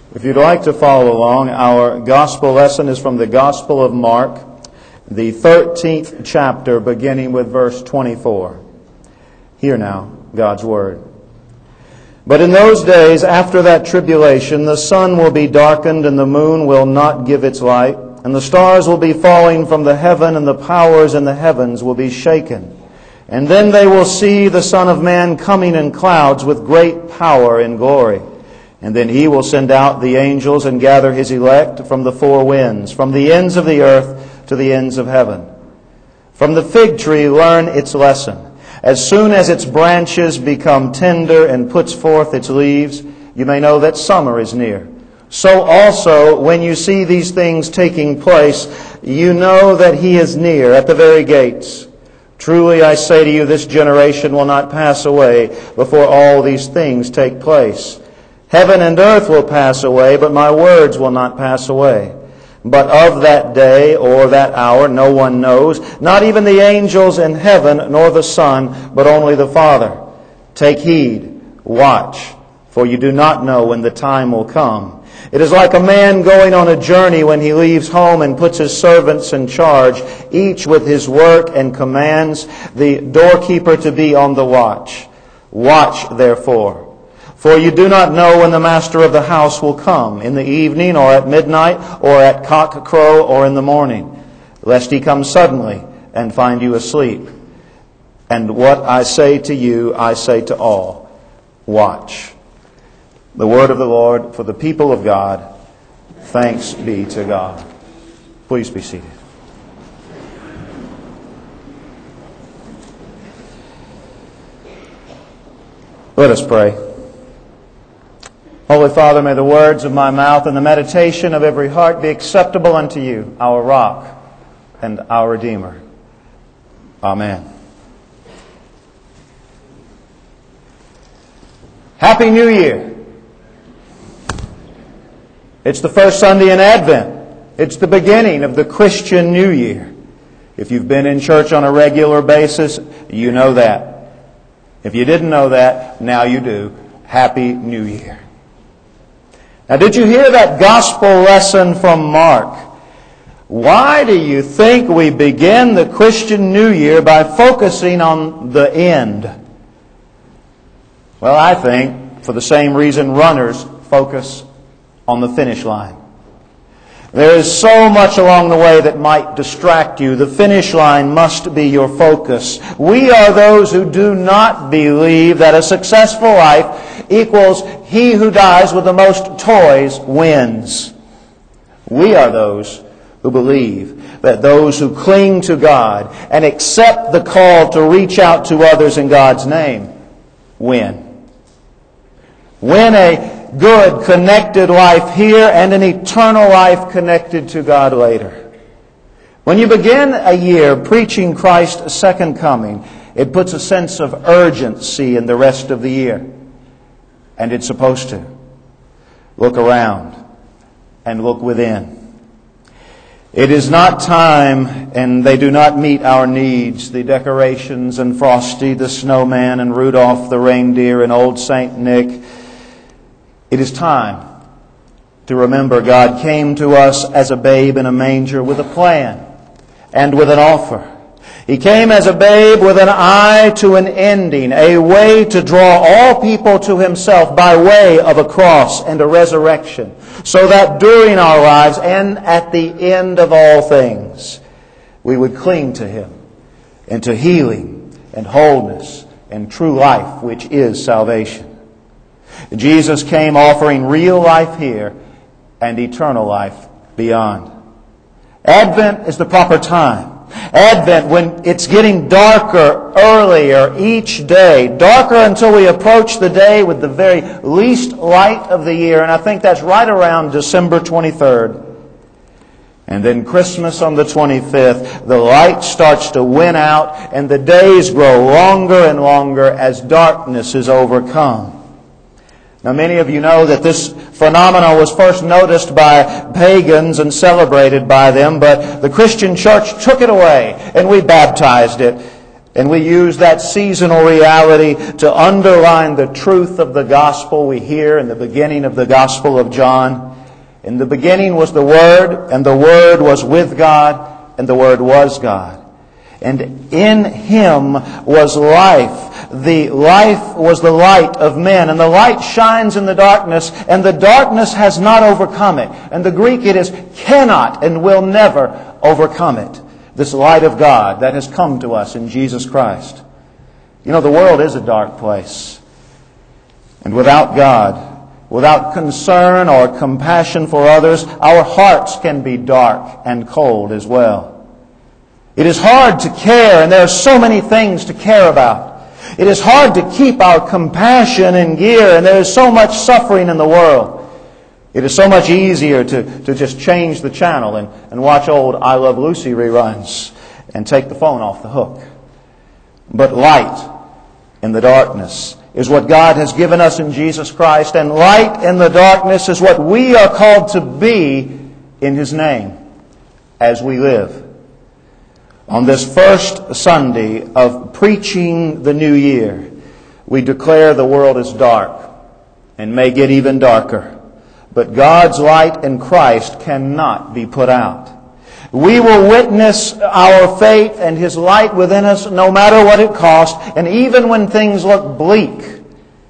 If you'd like to follow along, our gospel lesson is from the Gospel of Mark, the 13th chapter, beginning with verse 24. Hear now God's Word. But in those days, after that tribulation, the sun will be darkened, and the moon will not give its light, and the stars will be falling from the heaven, and the powers in the heavens will be shaken. And then they will see the Son of Man coming in clouds with great power and glory. And then He will send out the angels and gather His elect from the four winds, from the ends of the earth to the ends of heaven. From the fig tree learn its lesson. As soon as its branches become tender and puts forth its leaves, you may know that summer is near. So also, when you see these things taking place, you know that He is near at the very gates. Truly I say to you, this generation will not pass away before all these things take place. Heaven and earth will pass away, but my words will not pass away. But of that day or that hour no one knows, not even the angels in heaven, nor the Son, but only the Father. Take heed, watch, for you do not know when the time will come. It is like a man going on a journey when he leaves home and puts his servants in charge, each with his work, and commands the doorkeeper to be on the watch. Watch, therefore. For you do not know when the master of the house will come, in the evening, or at midnight, or at cock-crow, or in the morning, lest He come suddenly and find you asleep. And what I say to you, I say to all, watch. The word of the Lord for the people of God. Thanks be to God. Please be seated. Let us pray. Holy Father, may the words of my mouth and the meditation of every heart be acceptable unto you, our rock and our Redeemer. Amen. Happy New Year. It's the first Sunday in Advent. It's the beginning of the Christian New Year. If you've been in church on a regular basis, you know that. If you didn't know that, now you do. Happy New Year. Now, did you hear that gospel lesson from Mark? Why do you think we begin the Christian New Year by focusing on the end? Well, I think for the same reason runners focus on the finish line. There is so much along the way that might distract you. The finish line must be your focus. We are those who do not believe that a successful life equals he who dies with the most toys wins. We are those who believe that those who cling to God and accept the call to reach out to others in God's name win. Win a good, connected life here and an eternal life connected to God later. When you begin a year preaching Christ's second coming, it puts a sense of urgency in the rest of the year. And it's supposed to. Look around and look within. It is not time, and they do not meet our needs. The decorations and Frosty the Snowman and Rudolph the Reindeer and Old Saint Nick. It is time to remember God came to us as a babe in a manger with a plan and with an offer. He came as a babe with an eye to an ending, a way to draw all people to Himself by way of a cross and a resurrection, so that during our lives and at the end of all things, we would cling to Him and to healing and wholeness and true life, which is salvation. Jesus came offering real life here and eternal life beyond. Advent is the proper time. Advent, when it's getting darker earlier each day, darker until we approach the day with the very least light of the year, and I think that's right around December 23rd. And then Christmas on the 25th, the light starts to win out, and the days grow longer and longer as darkness is overcome. Now, many of you know that this phenomenon was first noticed by pagans and celebrated by them, but the Christian church took it away, and we baptized it. And we use that seasonal reality to underline the truth of the gospel we hear in the beginning of the Gospel of John. In the beginning was the Word, and the Word was with God, and the Word was God. And in Him was life. The life was the light of men. And the light shines in the darkness, and the darkness has not overcome it. And the Greek it is cannot and will never overcome it. This light of God that has come to us in Jesus Christ. You know, the world is a dark place. And without God, without concern or compassion for others, our hearts can be dark and cold as well. It is hard to care, and there are so many things to care about. It is hard to keep our compassion in gear, and there is so much suffering in the world. It is so much easier to just change the channel and watch old I Love Lucy reruns and take the phone off the hook. But light in the darkness is what God has given us in Jesus Christ, and light in the darkness is what we are called to be in His name as we live. On this first Sunday of preaching the new year, we declare the world is dark and may get even darker. But God's light in Christ cannot be put out. We will witness our faith and His light within us no matter what it costs, and even when things look bleak.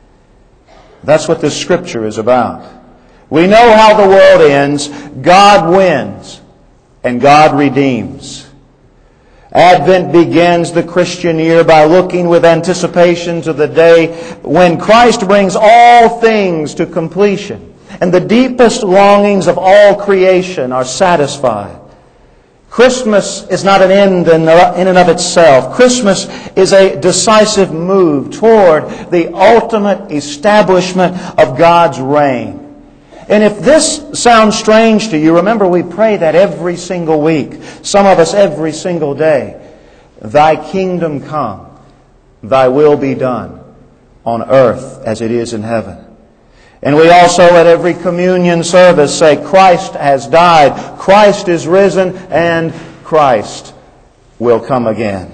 That's what this Scripture is about. We know how the world ends. God wins, and God redeems. Advent begins the Christian year by looking with anticipation to the day when Christ brings all things to completion, and the deepest longings of all creation are satisfied. Christmas is not an end in and of itself. Christmas is a decisive move toward the ultimate establishment of God's reign. And if this sounds strange to you, remember we pray that every single week. Some of us every single day. Thy kingdom come, Thy will be done on earth as it is in heaven. And we also at every communion service say Christ has died, Christ is risen, and Christ will come again.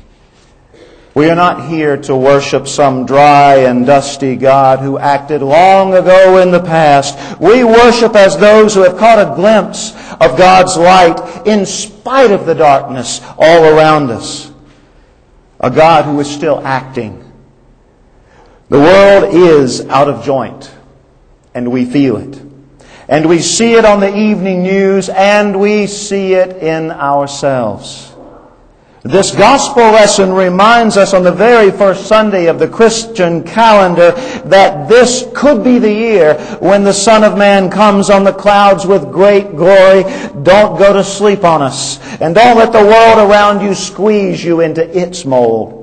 We are not here to worship some dry and dusty God who acted long ago in the past. We worship as those who have caught a glimpse of God's light in spite of the darkness all around us. A God who is still acting. The world is out of joint, and we feel it. And we see it on the evening news, and we see it in ourselves. This gospel lesson reminds us on the very first Sunday of the Christian calendar that this could be the year when the Son of Man comes on the clouds with great glory. Don't go to sleep on us. And don't let the world around you squeeze you into its mold.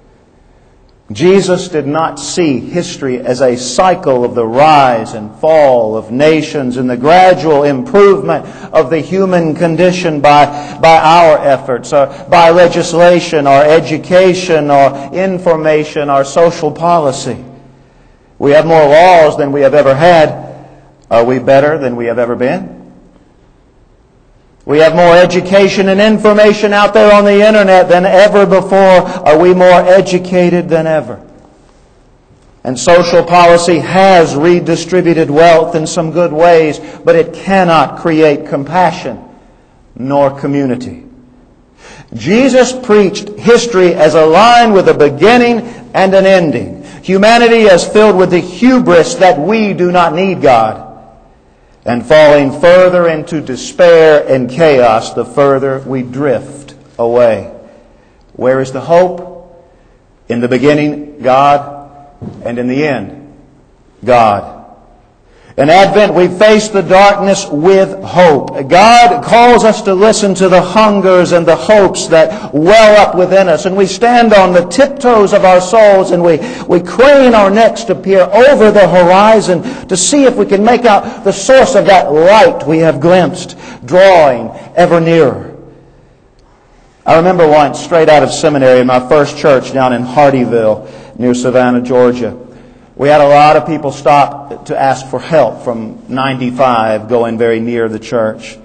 Jesus did not see history as a cycle of the rise and fall of nations and the gradual improvement of the human condition by our efforts, or by legislation, or education, or information, or social policy. We have more laws than we have ever had. Are we better than we have ever been? We have more education and information out there on the internet than ever before. Are we more educated than ever? And social policy has redistributed wealth in some good ways, but it cannot create compassion nor community. Jesus preached history as a line with a beginning and an ending. Humanity as filled with the hubris that we do not need God. And falling further into despair and chaos, the further we drift away. Where is the hope? In the beginning, God, and in the end, God. In Advent, we face the darkness with hope. God calls us to listen to the hungers and the hopes that well up within us. And we stand on the tiptoes of our souls and we crane our necks to peer over the horizon to see if we can make out the source of that light we have glimpsed, drawing ever nearer. I remember once, straight out of seminary, in my first church down in Hardyville, near Savannah, Georgia. We had a lot of people stop to ask for help from 95 going very near the church.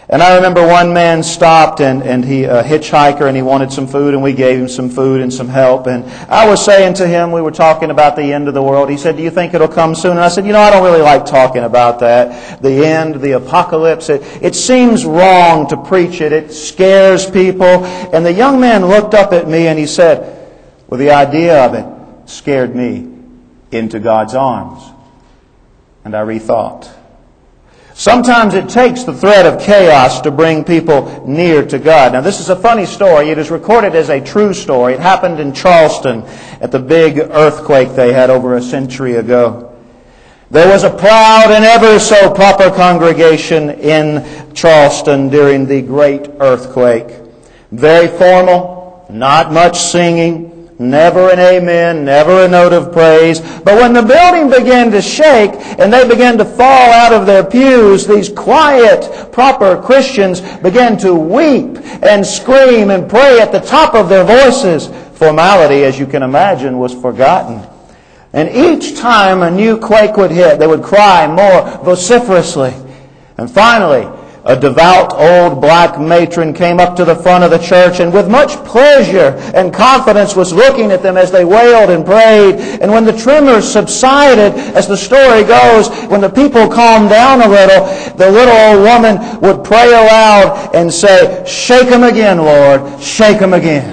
And I remember one man stopped and he, a hitchhiker, and he wanted some food, and we gave him some food and some help. And I was saying to him, we were talking about the end of the world. He said, "Do you think it'll come soon?" And I said, I don't really like talking about that. The end, the apocalypse. It seems wrong to preach it. It scares people. And the young man looked up at me and he said, "Well, the idea of it scared me into God's arms." And I rethought. Sometimes it takes the threat of chaos to bring people near to God. Now, this is a funny story. It is recorded as a true story. It happened in Charleston at the big earthquake they had over a century ago. There was a proud and ever so proper congregation in Charleston during the great earthquake. Very formal, not much singing, never an amen, never a note of praise. But when the building began to shake and they began to fall out of their pews, these quiet, proper Christians began to weep and scream and pray at the top of their voices. Formality, as you can imagine, was forgotten. And each time a new quake would hit, they would cry more vociferously. And finally, a devout old black matron came up to the front of the church and with much pleasure and confidence was looking at them as they wailed and prayed. And when the tremors subsided, as the story goes, when the people calmed down a little, the little old woman would pray aloud and say, "Shake 'em again, Lord, shake 'em again."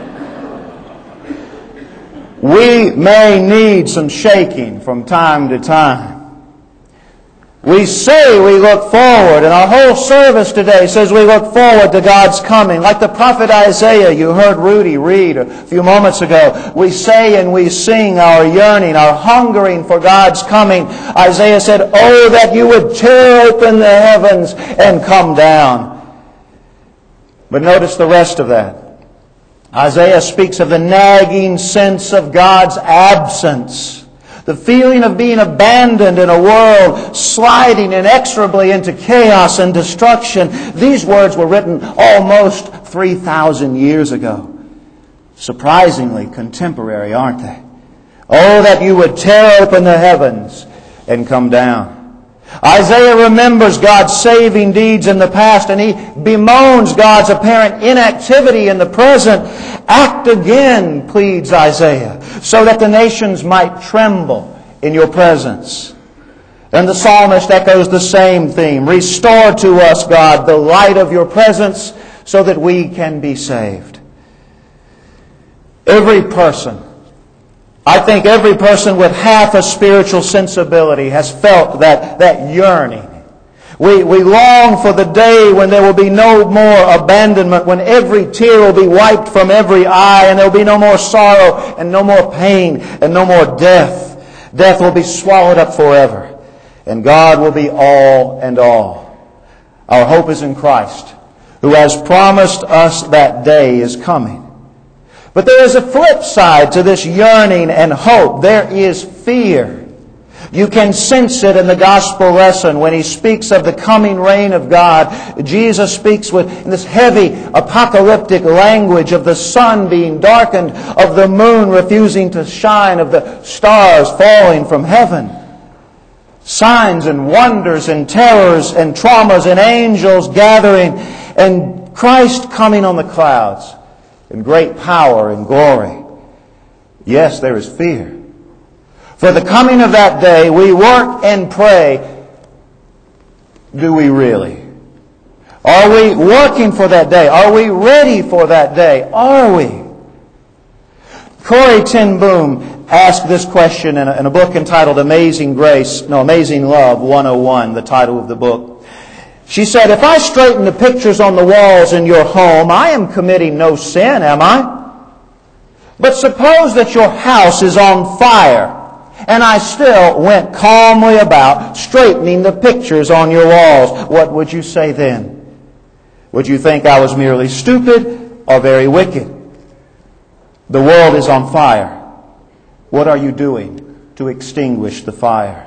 We may need some shaking from time to time. We say we look forward, and our whole service today says we look forward to God's coming. Like the prophet Isaiah, you heard Rudy read a few moments ago. We say and we sing our yearning, our hungering for God's coming. Isaiah said, "Oh, that you would tear open the heavens and come down." But notice the rest of that. Isaiah speaks of the nagging sense of God's absence. The feeling of being abandoned in a world sliding inexorably into chaos and destruction. These words were written almost 3,000 years ago. Surprisingly contemporary, aren't they? Oh, that you would tear open the heavens and come down. Isaiah remembers God's saving deeds in the past, and he bemoans God's apparent inactivity in the present. Act again, pleads Isaiah, so that the nations might tremble in your presence. And the psalmist echoes the same theme. Restore to us, God, the light of your presence so that we can be saved. Every person, I think every person with half a spiritual sensibility has felt that yearning. We long for the day when there will be no more abandonment, when every tear will be wiped from every eye, and there will be no more sorrow and no more pain and no more death. Death will be swallowed up forever, and God will be all and all. Our hope is in Christ, who has promised us that day is coming. But there is a flip side to this yearning and hope. There is fear. You can sense it in the gospel lesson when he speaks of the coming reign of God. Jesus speaks with this heavy apocalyptic language of the sun being darkened, of the moon refusing to shine, of the stars falling from heaven. Signs and wonders and terrors and traumas and angels gathering, and Christ coming on the clouds in great power and glory. Yes, there is fear. For the coming of that day, we work and pray. Do we really? Are we working for that day? Are we ready for that day? Are we? Corrie ten Boom asked this question in a book entitled Amazing Love 101, the title of the book. She said, "If I straighten the pictures on the walls in your home, I am committing no sin, am I? But suppose that your house is on fire, and I still went calmly about straightening the pictures on your walls. What would you say then? Would you think I was merely stupid or very wicked? The world is on fire. What are you doing to extinguish the fire?"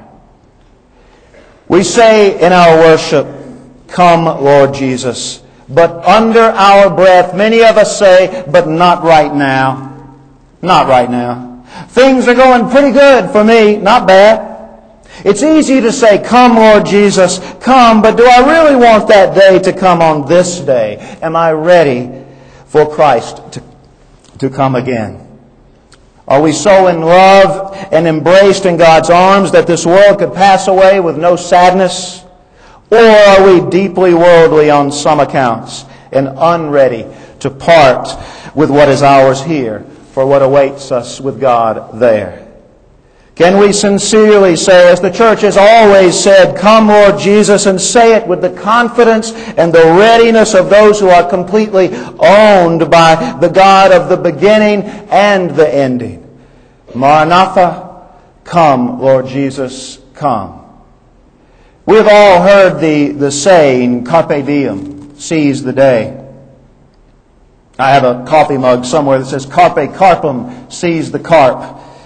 We say in our worship, "Come, Lord Jesus." But under our breath, many of us say, "But not right now. Not right now. Things are going pretty good for me, not bad." It's easy to say, "Come, Lord Jesus, come," but do I really want that day to come on this day? Am I ready for Christ to come again? Are we so in love and embraced in God's arms that this world could pass away with no sadness? Or are we deeply worldly on some accounts and unready to part with what is ours here for what awaits us with God there? Can we sincerely say, as the church has always said, "Come, Lord Jesus," and say it with the confidence and the readiness of those who are completely owned by the God of the beginning and the ending? Maranatha, come, Lord Jesus, come. We've all heard the saying, "Carpe diem," seize the day. I have a coffee mug somewhere that says, "Carpe carpum," seize the carp.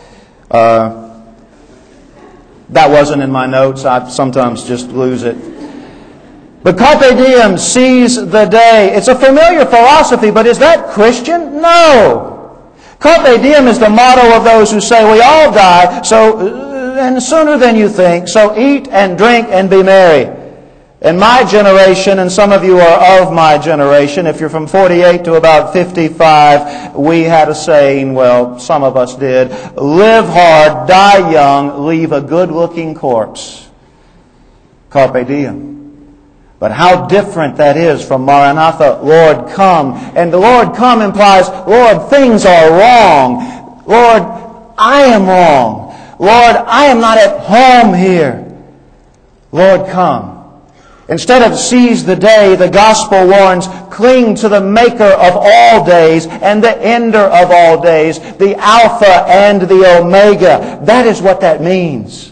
That wasn't in my notes. I sometimes just lose it. But carpe diem, seize the day. It's a familiar philosophy, but is that Christian? No. Carpe diem is the motto of those who say we all die, and sooner than you think, so eat and drink and be merry. In my generation, and some of you are of my generation, if you're from 48 to about 55, we had a saying, well, some of us did, "Live hard, die young, leave a good-looking corpse." Carpe diem. But how different that is from Maranatha, Lord, come. And the Lord, come implies, Lord, things are wrong. Lord, I am wrong. Lord, I am not at home here. Lord, come. Instead of seize the day, the gospel warns, cling to the maker of all days and the ender of all days, the Alpha and the Omega. That is what that means.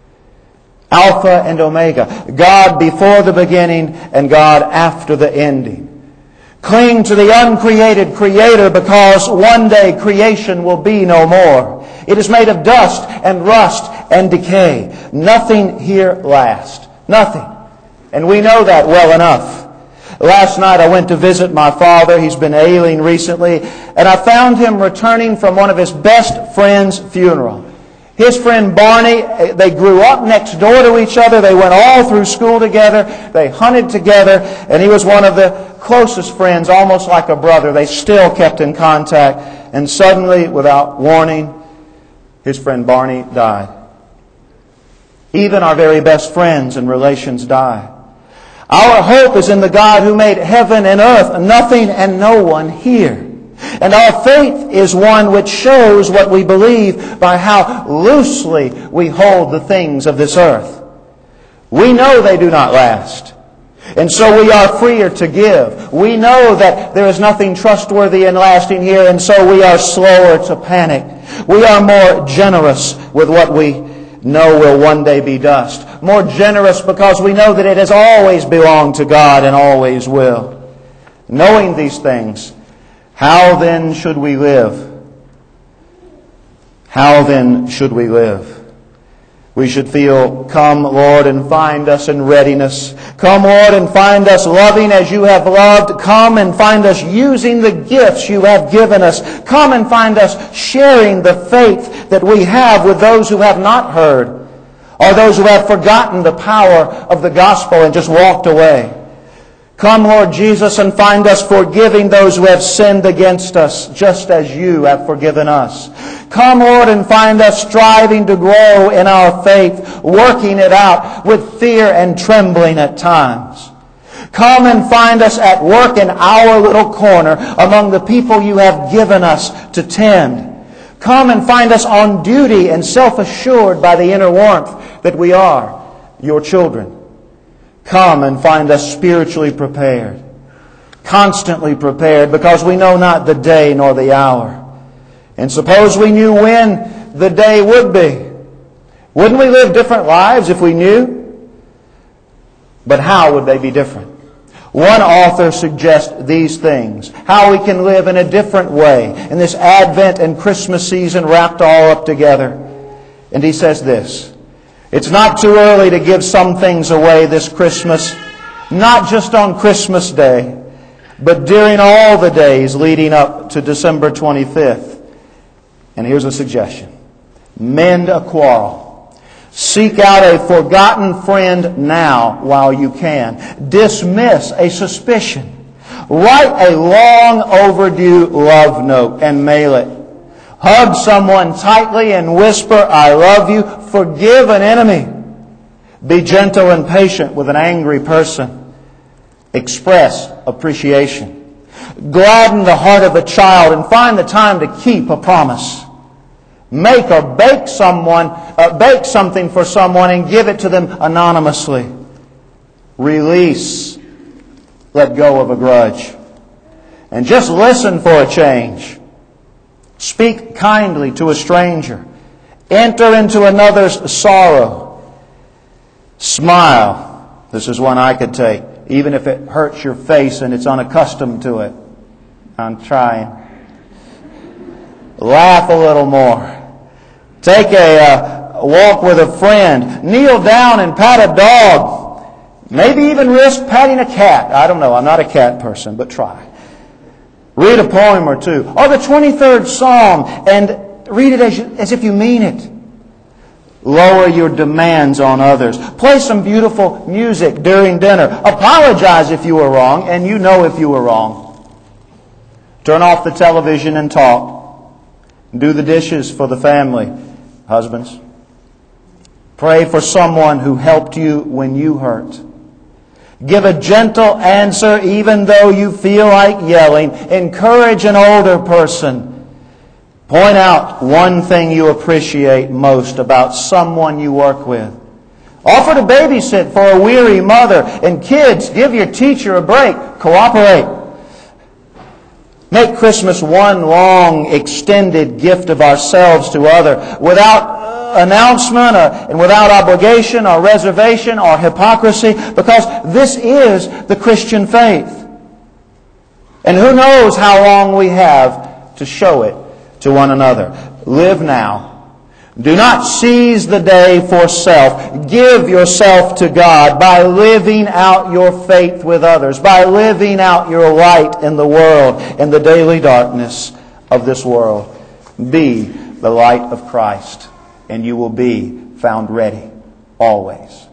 Alpha and Omega. God before the beginning and God after the ending. Cling to the uncreated Creator because one day creation will be no more. It is made of dust and rust and decay. Nothing here lasts. Nothing. And we know that well enough. Last night I went to visit my father. He's been ailing recently. And I found him returning from one of his best friend's funeral. His friend Barney, they grew up next door to each other. They went all through school together. They hunted together. And he was one of the closest friends, almost like a brother. They still kept in contact. And suddenly, without warning, his friend Barney died. Even our very best friends and relations die. Our hope is in the God who made heaven and earth, nothing and no one here. And our faith is one which shows what we believe by how loosely we hold the things of this earth. We know they do not last. And so we are freer to give. We know that there is nothing trustworthy and lasting here, and so we are slower to panic. We are more generous with what we know will one day be dust. More generous because we know that it has always belonged to God and always will. Knowing these things, how then should we live? How then should we live? We should feel, "Come, Lord, and find us in readiness. Come, Lord, and find us loving as you have loved. Come and find us using the gifts you have given us. Come and find us sharing the faith that we have with those who have not heard, or those who have forgotten the power of the gospel and just walked away. Come, Lord Jesus, and find us forgiving those who have sinned against us, just as you have forgiven us. Come, Lord, and find us striving to grow in our faith, working it out with fear and trembling at times. Come and find us at work in our little corner among the people you have given us to tend. Come and find us on duty and self-assured by the inner warmth that we are your children. Come and find us spiritually prepared, constantly prepared, because we know not the day nor the hour. And suppose we knew when the day would be. Wouldn't we live different lives if we knew? But how would they be different? One author suggests these things, how we can live in a different way in this Advent and Christmas season wrapped all up together. And he says this: it's not too early to give some things away this Christmas, not just on Christmas Day, but during all the days leading up to December 25th. And here's a suggestion: mend a quarrel. Seek out a forgotten friend now while you can. Dismiss a suspicion. Write a long overdue love note and mail it. Hug someone tightly and whisper, "I love you." Forgive an enemy. Be gentle and patient with an angry person. Express appreciation. Gladden the heart of a child and find the time to keep a promise. Make or bake something for someone and give it to them anonymously. Release. Let go of a grudge. And just listen for a change. Speak kindly to a stranger. Enter into another's sorrow. Smile. This is one I could take, even if it hurts your face and it's unaccustomed to it. I'm trying. Laugh a little more. Take a walk with a friend. Kneel down and pat a dog. Maybe even risk patting a cat. I don't know. I'm not a cat person, but try. Read a poem or two. Or the 23rd Psalm and read it as if you mean it. Lower your demands on others. Play some beautiful music during dinner. Apologize if you were wrong, and you know if you were wrong. Turn off the television and talk. Do the dishes for the family, husbands. Pray for someone who helped you when you hurt. Give a gentle answer even though you feel like yelling. Encourage an older person. Point out one thing you appreciate most about someone you work with. Offer to babysit for a weary mother. And kids, give your teacher a break. Cooperate. Make Christmas one long, extended gift of ourselves to others without announcement and without obligation or reservation or hypocrisy, because this is the Christian faith. And who knows how long we have to show it to one another. Live now. Do not seize the day for self. Give yourself to God by living out your faith with others, by living out your light in the world, in the daily darkness of this world. Be the light of Christ, and you will be found ready always.